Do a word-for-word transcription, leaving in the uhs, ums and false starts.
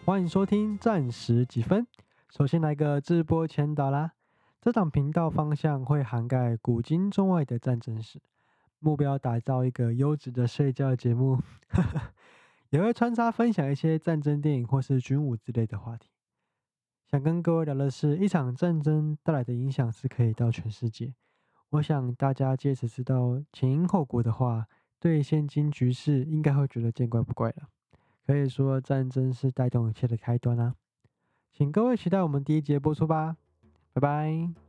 欢迎收听暂时几分。首先来个直播前导啦，这档频道方向会涵盖古今中外的战争史，目标打造一个优质的睡觉节目，也会穿插分享一些战争电影或是军武之类的话题。想跟各位聊的是，一场战争带来的影响是可以到全世界。我想大家借此知道前因后果的话，对现今局势应该会觉得见怪不怪了。可以说战争是带动一切的开端啊！请各位期待我们第一节播出吧，拜拜。